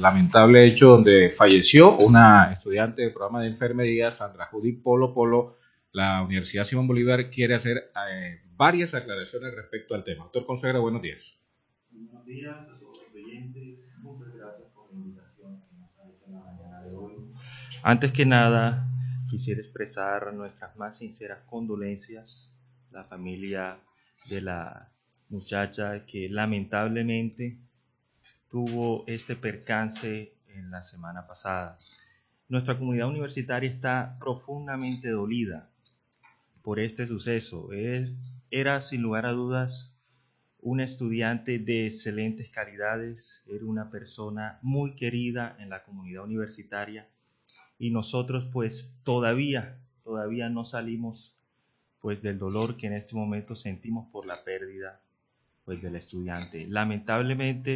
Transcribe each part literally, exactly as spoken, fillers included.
lamentable hecho donde falleció una estudiante del programa de enfermería, Sandra Judith Polo Polo. La Universidad Simón Bolívar quiere hacer eh, varias aclaraciones respecto al tema. Doctor Consuegra, buenos días. Buenos días a todos los oyentes. Muchas gracias por la invitación que nos ha hecho en la mañana de hoy. Antes que nada, quisiera expresar nuestras más sinceras condolencias a la familia de la muchacha que lamentablemente tuvo este percance en la semana pasada. Nuestra comunidad universitaria está profundamente dolida por este suceso. Él era sin lugar a dudas un estudiante de excelentes calidades, era una persona muy querida en la comunidad universitaria y nosotros pues todavía, todavía no salimos pues del dolor que en este momento sentimos por la pérdida pues del estudiante. Lamentablemente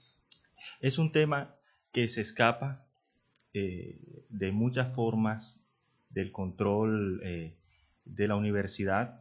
es un tema que se escapa eh, de muchas formas del control eh, de la universidad.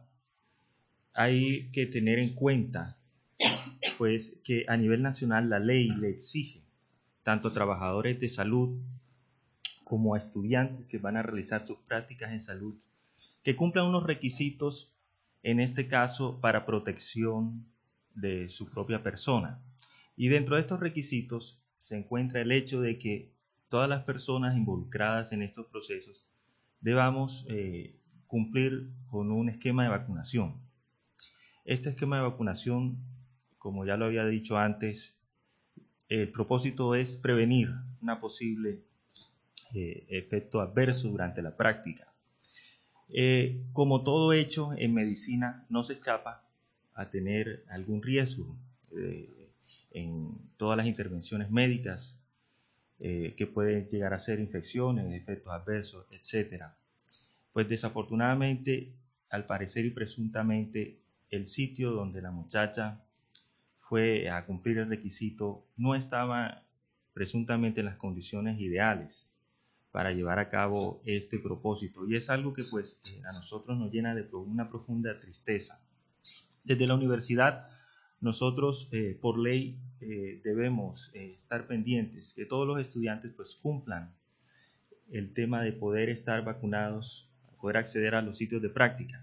Hay que tener en cuenta pues que a nivel nacional la ley le exige tanto a trabajadores de salud como a estudiantes que van a realizar sus prácticas en salud que cumplan unos requisitos, en este caso para protección de su propia persona. Y dentro de estos requisitos se encuentra el hecho de que todas las personas involucradas en estos procesos debamos eh, cumplir con un esquema de vacunación. Este esquema de vacunación, como ya lo había dicho antes, el propósito es prevenir una posible eh, efecto adverso durante la práctica. Eh, como todo hecho en medicina, no se escapa a tener algún riesgo eh, en todas las intervenciones médicas eh, que pueden llegar a ser infecciones, efectos adversos, etcétera. Pues desafortunadamente, al parecer y presuntamente, el sitio donde la muchacha fue a cumplir el requisito no estaba presuntamente en las condiciones ideales para llevar a cabo este propósito, y es algo que pues eh, a nosotros nos llena de una profunda tristeza. Desde la universidad nosotros eh, por ley eh, debemos eh, estar pendientes que todos los estudiantes pues cumplan el tema de poder estar vacunados, poder acceder a los sitios de práctica.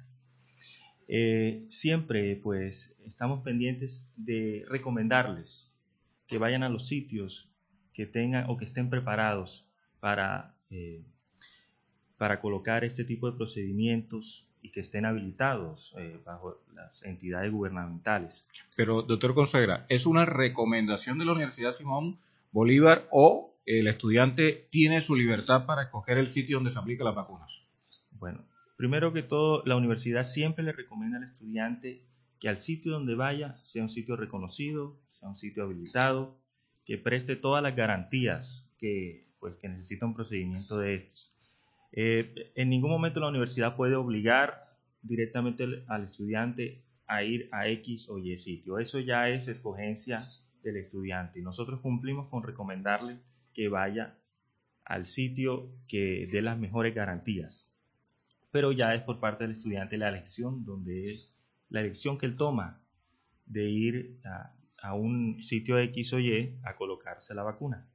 Eh, siempre pues estamos pendientes de recomendarles que vayan a los sitios que tengan o que estén preparados para, eh, para colocar este tipo de procedimientos y que estén habilitados eh, bajo las entidades gubernamentales. Pero, doctor Consuegra, ¿es una recomendación de la Universidad Simón Bolívar o el estudiante tiene su libertad para escoger el sitio donde se aplican las vacunas? Bueno, primero que todo, la universidad siempre le recomienda al estudiante que al sitio donde vaya sea un sitio reconocido, sea un sitio habilitado, que preste todas las garantías que, pues, que necesita un procedimiento de estos. Eh, en ningún momento la universidad puede obligar directamente al, al estudiante a ir a X o Y sitio. Eso ya es escogencia del estudiante. Nosotros cumplimos con recomendarle que vaya al sitio que dé las mejores garantías. Pero ya es por parte del estudiante la elección, donde la elección que él toma de ir a, a un sitio X o Y a colocarse la vacuna.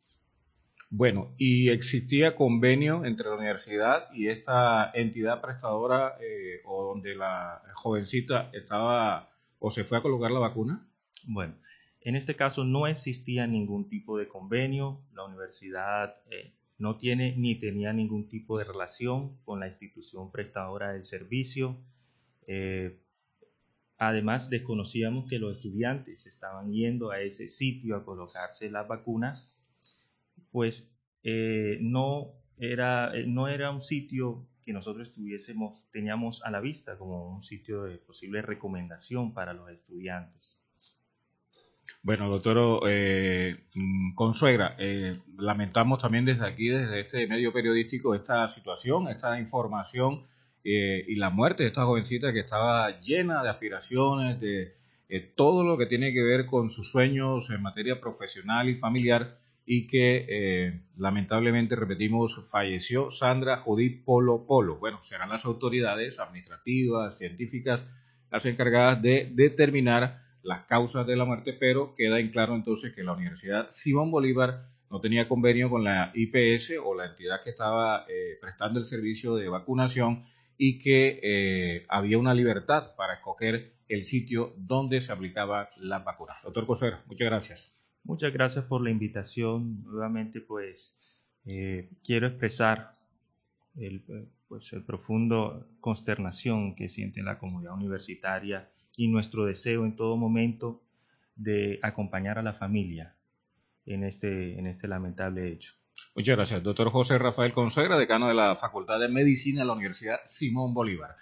Bueno, ¿y existía convenio entre la universidad y esta entidad prestadora eh, o donde la jovencita estaba o se fue a colocar la vacuna? Bueno, en este caso no existía ningún tipo de convenio, la universidad eh, no tiene ni tenía ningún tipo de relación con la institución prestadora del servicio. Eh, además, desconocíamos que los estudiantes estaban yendo a ese sitio a colocarse las vacunas, pues eh, no, era, eh, no era un sitio que nosotros tuviésemos, teníamos a la vista como un sitio de posible recomendación para los estudiantes. Bueno, doctor eh, Consuegra, eh, lamentamos también desde aquí, desde este medio periodístico, esta situación, esta información eh, y la muerte de esta jovencita que estaba llena de aspiraciones, de eh, todo lo que tiene que ver con sus sueños en materia profesional y familiar, y que eh, lamentablemente, repetimos, falleció Sandra Judith Polo Polo. Bueno, serán las autoridades administrativas, científicas, las encargadas de determinar las causas de la muerte, pero queda en claro entonces que la Universidad Simón Bolívar no tenía convenio con la I P S o la entidad que estaba eh, prestando el servicio de vacunación y que eh, había una libertad para escoger el sitio donde se aplicaba la vacuna. Doctor Consuegra, muchas gracias. Muchas gracias por la invitación. Nuevamente, pues, eh, quiero expresar el, pues, el profundo consternación que siente la comunidad universitaria y nuestro deseo en todo momento de acompañar a la familia en este, en este lamentable hecho. Muchas gracias. Doctor José Rafael Consuegra, decano de la Facultad de Medicina de la Universidad Simón Bolívar.